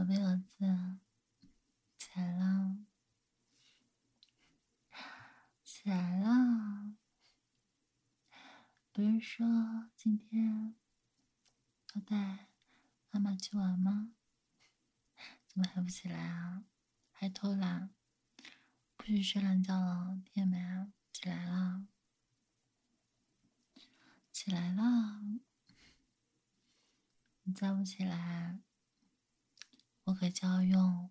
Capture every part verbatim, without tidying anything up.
宝贝儿子，起来了，起来了！不是说今天要带妈妈去玩吗？怎么还不起来啊？还偷懒？不许睡懒觉了，听见没啊？起来了，起来了！你再不起来，我可就要用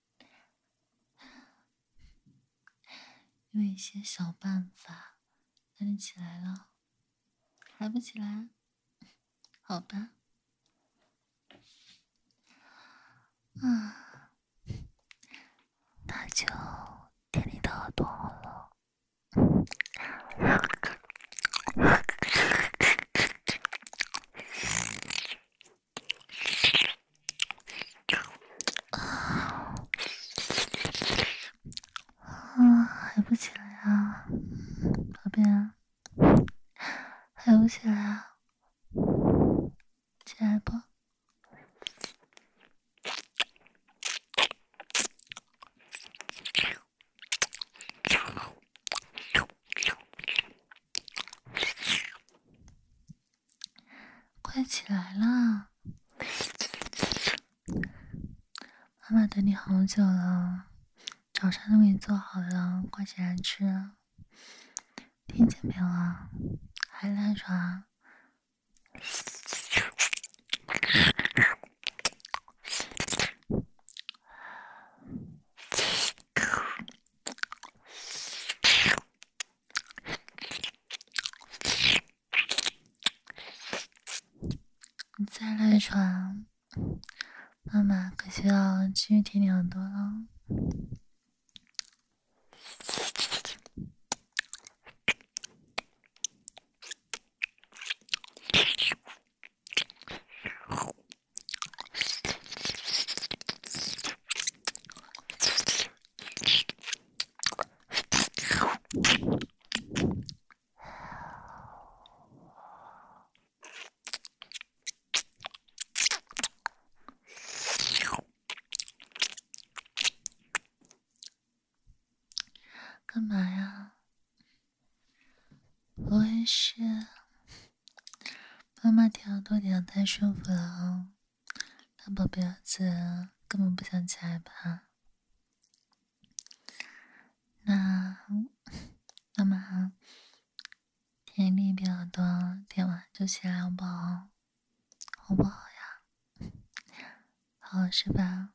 用一些小办法让你起来了。还不起来？好吧。啊，那就舔你的耳朵好了。啊，还不起来啊，宝贝啊，还不起来啊？起来吧。快起来啦！妈妈等你好久了，早餐都给你做好了，快起来吃。听见没有啊？还赖床？你再赖床，妈妈可就要继续舔你耳朵了。干嘛呀？不会是妈妈舔耳朵舔得太舒服了啊？大宝贝儿子根本不想起来吧？那妈妈舔另一边耳朵，舔完就起来好不好？好不好呀？好是吧？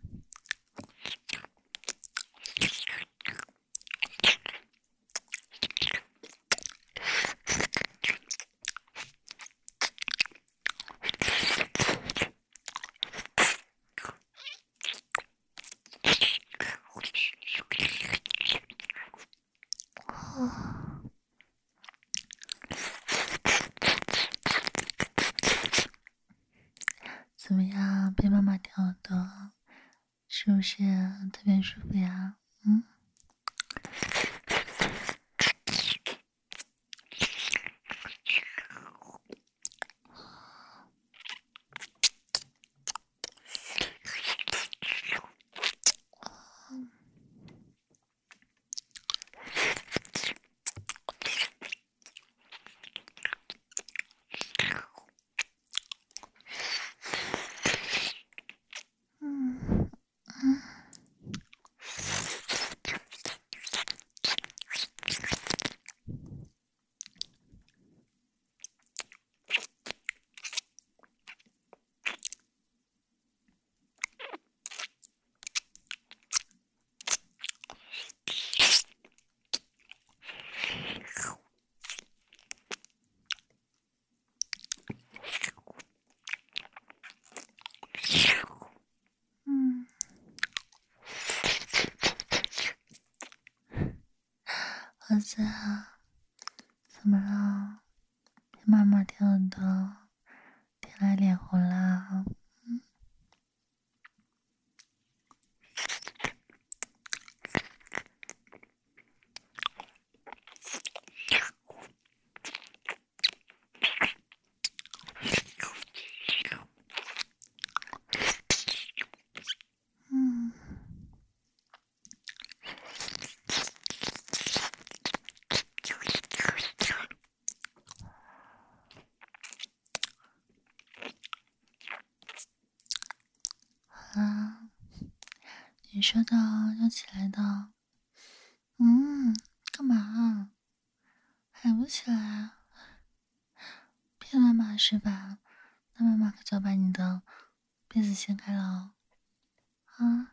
怎么样？被妈妈舔耳朵，是不是特别舒服呀？嗯。嗯嗯。嗯，儿子啊，怎么了？被妈妈舔耳朵，舔来脸红啦？嗯。 你说的要起来的。嗯，干嘛啊？还不起来啊？骗妈妈是吧？那妈妈可就要把你的被子掀开了啊！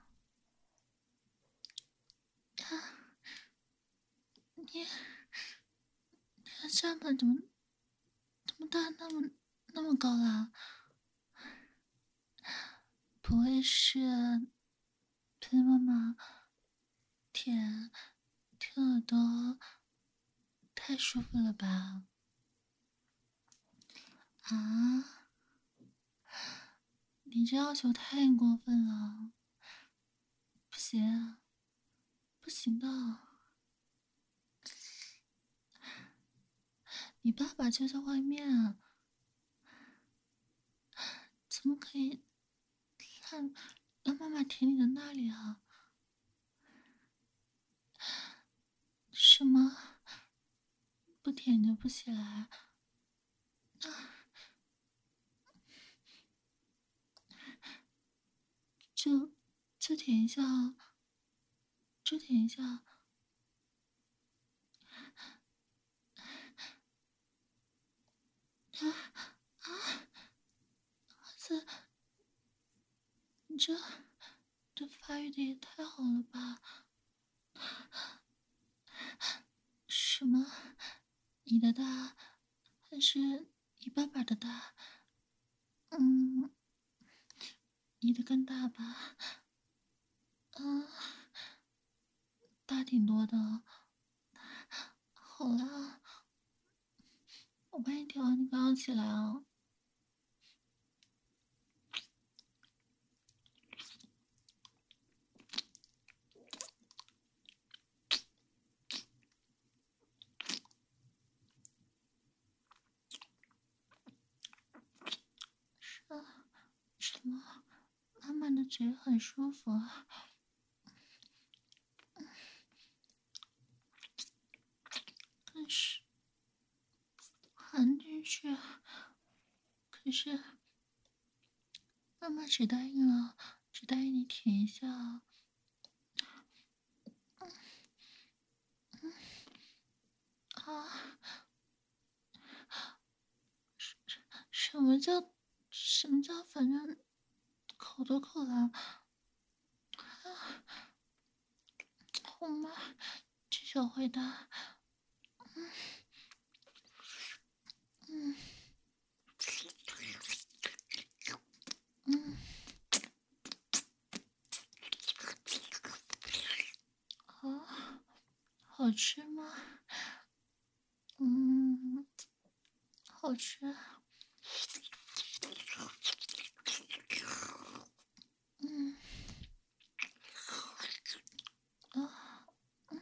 你你的帐篷怎么这么大，那么那么高啦？不会是被妈妈舔舔耳朵太舒服了吧？啊！你这要求太过分了，不行，不行的。你爸爸就在外面啊，怎么可以让让妈妈舔你的那里啊？什么？不舔就不起来？那就就舔一下，就舔一下。啊啊！儿子，你这这发育的也太好了吧？什么？你的大还是你爸爸的大？嗯，你的更大吧？嗯，大挺多的。好啦，我帮你舔完，你刚刚起来啊。啊，什么？妈妈的嘴很舒服啊。可是含进去，可是妈妈只答应了，只答应你舔一下。啊，什么叫什么叫反正口都口了？啊，好吗？这小坏蛋。嗯嗯嗯，啊，好吃吗？嗯，好吃。嗯，啊，嗯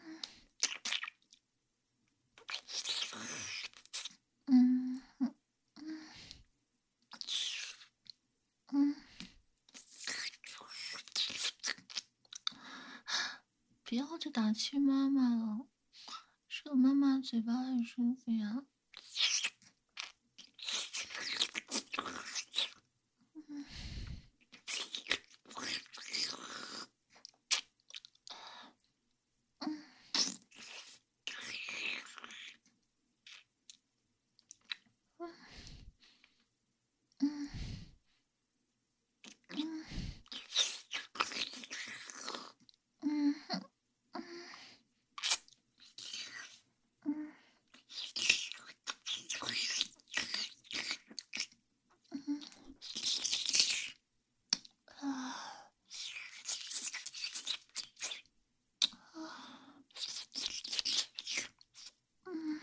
嗯嗯嗯，不要再打气妈妈了，说妈妈嘴巴很舒服呀。嗯嗯嗯嗯嗯嗯嗯嗯啊啊嗯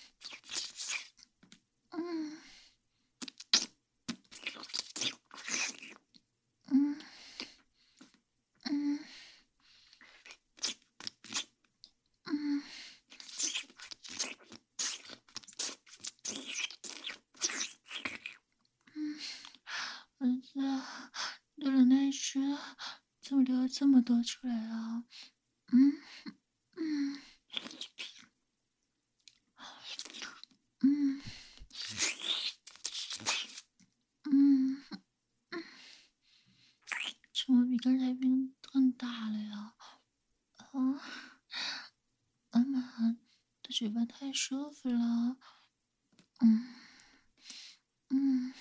嗯嗯嗯嗯，儿子，流的那时怎么流了这么多出来啊？嗯嗯嗯嗯，怎么比刚才变更大了呀！啊，妈妈的嘴巴太舒服了。嗯嗯，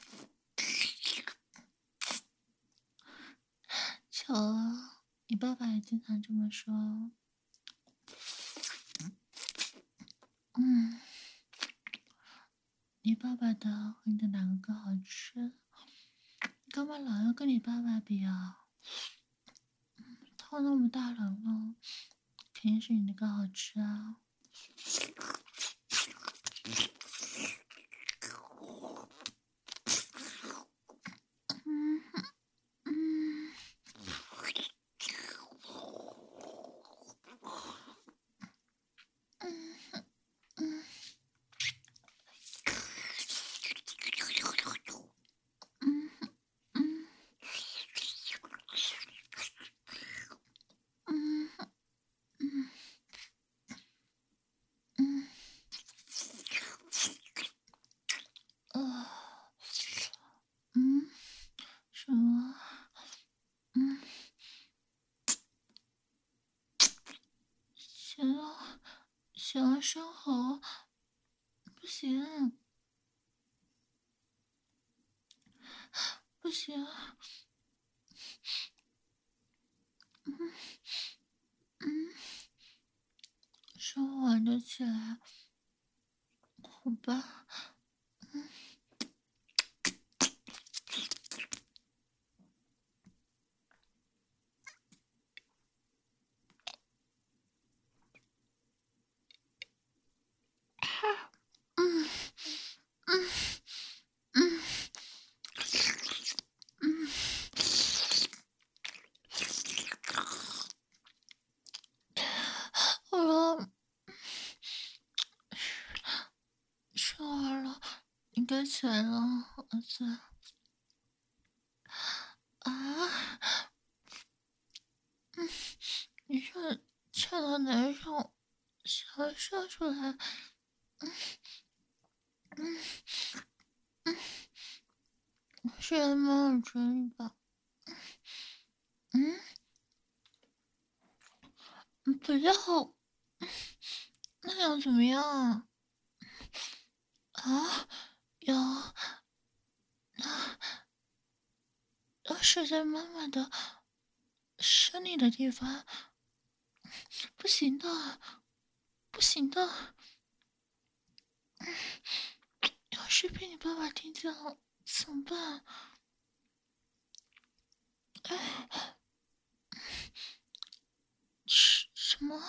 巧啊，你爸爸也经常这么说。嗯，你爸爸的和你的哪个更好吃？干嘛老要跟你爸爸比啊？他那么大人了，肯定是你的更好吃啊。嗯嗯嗯嗯嗯嗯嗯嗯嗯啊嗯，什么？嗯，想要想要生猴，不行不行，嗯嗯，说我玩得起来，好吧？嗯嗯嗯嗯，好了，说完了，你该起来了，儿子。啊，嗯，你是chạy到哪上，想要射出来？嗯嗯嗯，是在妈妈嘴里吧？嗯，不要，那样怎么样啊？啊，要那要是在妈妈的生理的地方，不行的，不行的。要是被你爸爸听见了怎么办？哎，什什么？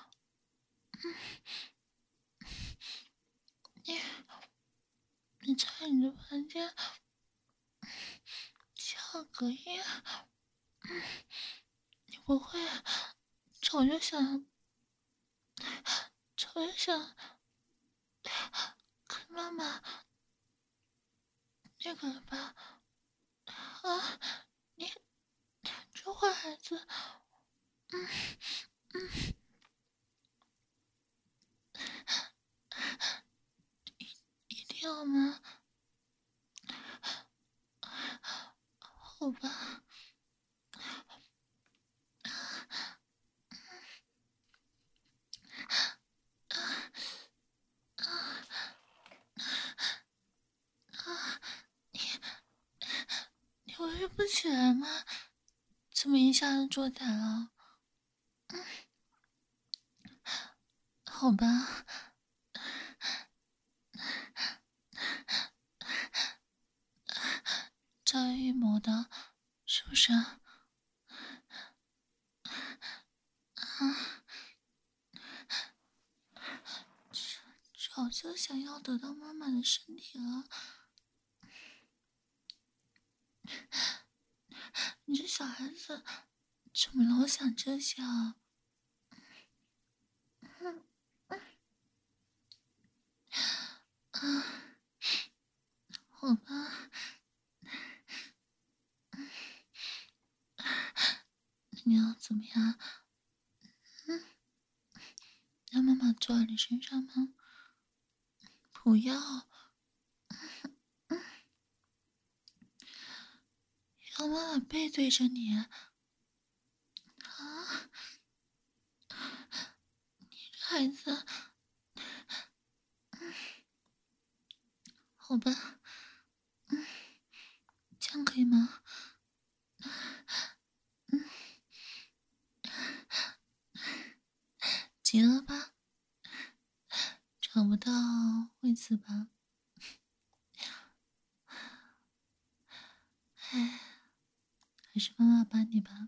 你你在你的房间下隔音？你不会早就想早就想跟妈妈那个了吧？啊，你这坏孩子！嗯嗯，一定要吗？好吧。啊，你你回忆不起来吗？怎么一下子坐台了？嗯，好吧。赵玉谋的，是不是啊？啊，早就想要得到妈妈的身体了。你这小孩子怎么老想这些啊？嗯啊，好吧。你要怎么样？嗯，让妈妈坐在你身上吗？不要。嗯，让妈妈背对着你。 孩子，嗯，好吧，嗯，这样可以吗？嗯，急了吧？找不到位子吧？哎，还是妈妈帮你吧。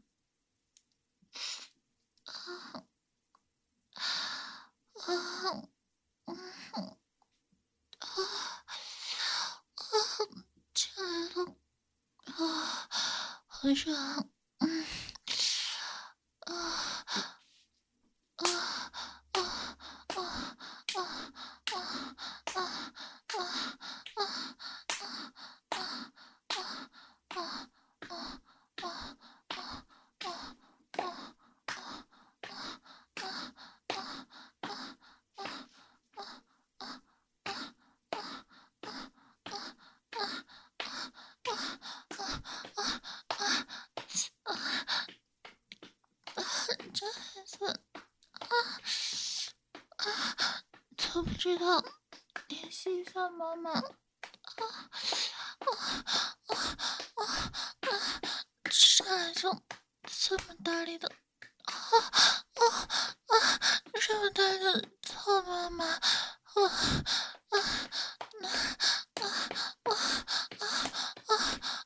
啊啊啊啊！起来了啊，好爽！嗯啊啊啊啊啊啊啊这孩子啊，都不知道联系一下妈妈。啊啊啊啊啊！这孩子这么大力的啊啊啊！这么大力的操妈妈！啊啊啊啊啊啊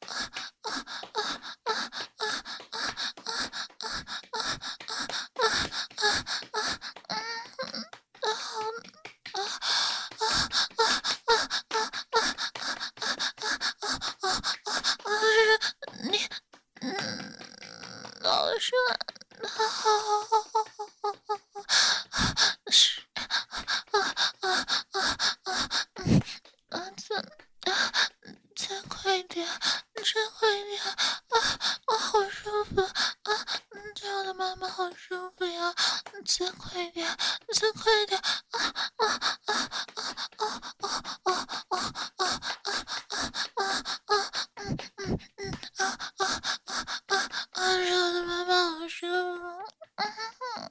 你，嗯，老师，好好好好好好好好，是啊啊啊啊！嗯，儿子，啊，再快一点，再快一点！啊啊，好舒服啊！嗯，这样的妈妈好舒服呀！再快一点，再快一点！啊啊啊啊啊啊啊啊啊啊啊！嗯嗯嗯啊啊啊啊啊！这样的妈妈好舒服。嗯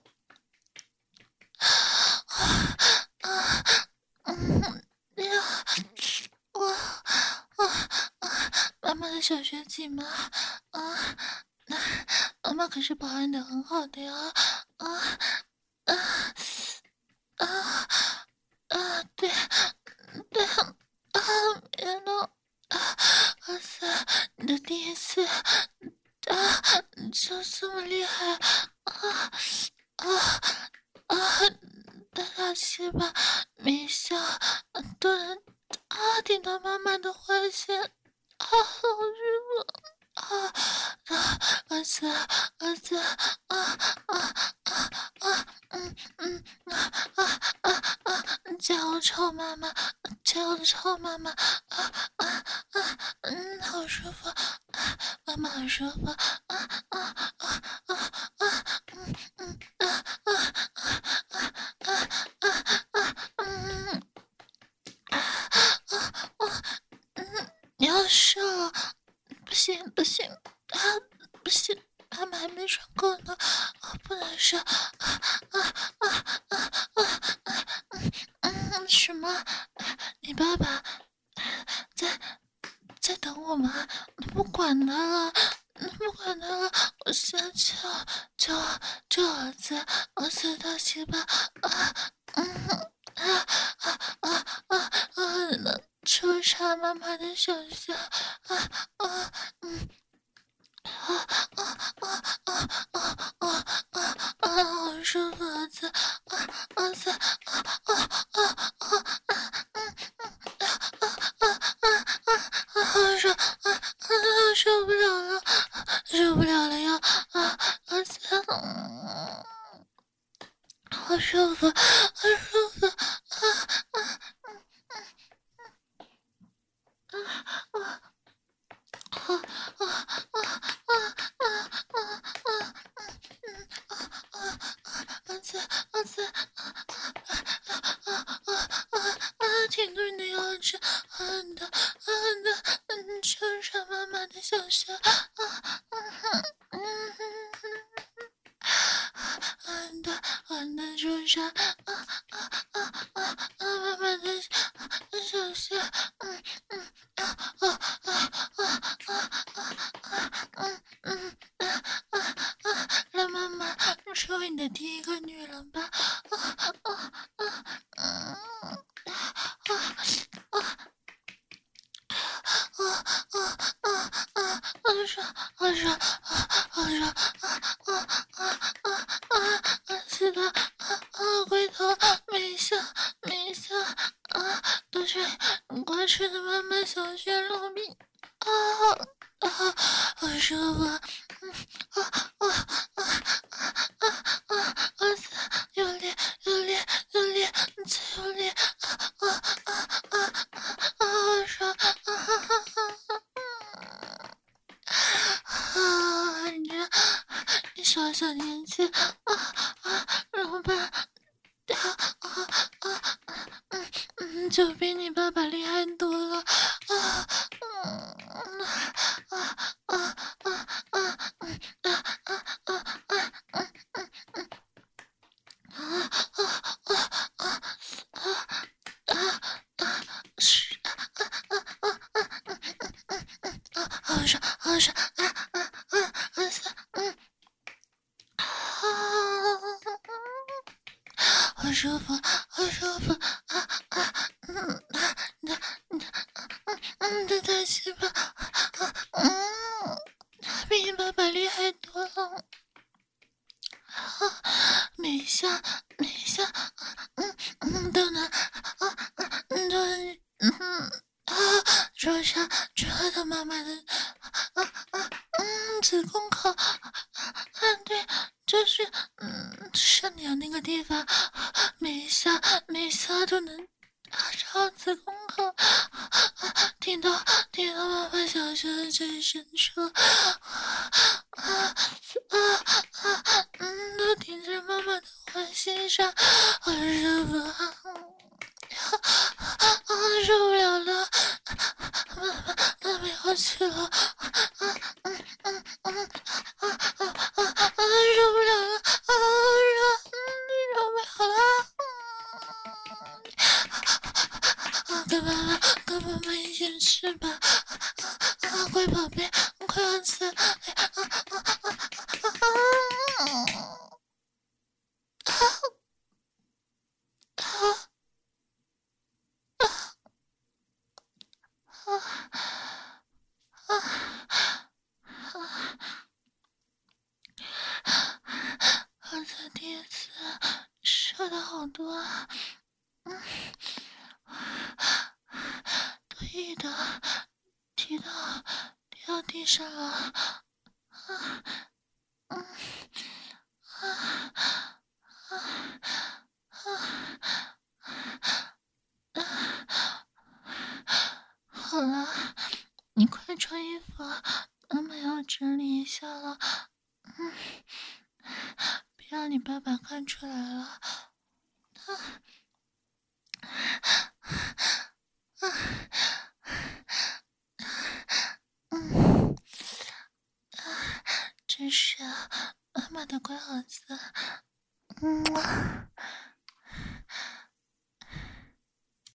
啊啊嗯呀，我啊啊！妈妈的小学姐吗？啊，那妈妈可是保养的很好的呀！啊啊啊啊！对对啊！原来啊，儿子，你的第一次啊，就这么厉害啊啊啊！大大气吧，微笑都能啊听到妈妈的话线啊，好舒服。啊啊！儿子，儿子，啊啊啊啊！嗯嗯啊啊啊啊！加油，臭妈妈！加油，臭妈妈！啊啊啊！嗯，好舒服，啊，妈妈好舒服！啊啊啊啊啊！嗯嗯啊啊啊啊啊啊啊！嗯啊啊啊！嗯，你要射了。不行不行啊！不行，妈妈还没爽够呢，啊，不能射！啊啊啊啊啊啊！嗯嗯，什么？你爸爸在在等我吗？你不管他了，你不管他了，我现在救救救儿子，儿子大气吧！啊嗯啊啊啊啊啊！能抽插妈妈的手手啊啊嗯。啊啊啊啊啊啊啊啊！好舒服，儿子啊，儿子啊啊啊啊啊！嗯嗯啊啊啊啊啊！好爽啊啊！受不了了，受不了了呀！啊，儿子，嗯，好舒服，好舒服啊啊啊啊！啊啊啊啊啊啊啊！嗯啊啊啊！儿子儿子啊啊啊啊啊啊！挺顿的腰子，嗯的嗯的嗯，就上妈妈的小穴啊嗯嗯嗯的嗯的就上啊为你的第一个女人吧。啊啊啊嗯啊啊啊啊啊啊啊！我说，我说，我说，啊啊啊啊啊！是的，啊啊！回头没笑，没笑，啊，都是过去的妈妈小学老兵，啊啊！好舒服，嗯啊啊啊啊啊啊！我操，用力，用力，用力，再用力，啊啊啊啊啊！我说，啊哈哈哈。啊！你这你小小年纪啊啊，然后吧，啊啊啊啊嗯嗯，就比你爸爸厉害多了啊嗯啊啊啊啊嗯啊啊啊啊嗯嗯嗯啊啊啊啊啊啊啊是啊啊啊啊啊嗯嗯嗯嗯啊好爽好爽啊啊啊啊嗯啊，好舒服，好舒服啊啊嗯啊，你的你的嗯嗯的大鸡巴啊嗯，比你爸爸厉害多了。啊，每下每下，嗯嗯都能啊嗯都能嗯啊，灼伤灼到妈妈的啊啊嗯子宫口啊啊对，就是嗯上梁那个地方，每一下每一下都能啊朝子宫口啊，听到听到妈妈小声的最深处啊啊啊啊嗯，都停在妈妈的欢心上，好舒服啊！啊，受不了了，妈妈，妈妈要去了，啊嗯嗯嗯啊啊啊啊！受不了了，啊受受不了了，啊！跟妈妈跟妈妈一起去吧，啊啊！乖宝贝，快要死，啊啊啊啊啊啊！我才第一次射的好多啊，嗯，得意的踢到踢到地上了，啊，嗯，啊啊啊啊！好了，你快穿衣服，妈妈要整理一下了，嗯，别让你爸爸看出来了，啊啊！嗯，真是妈妈的乖儿子，嗯。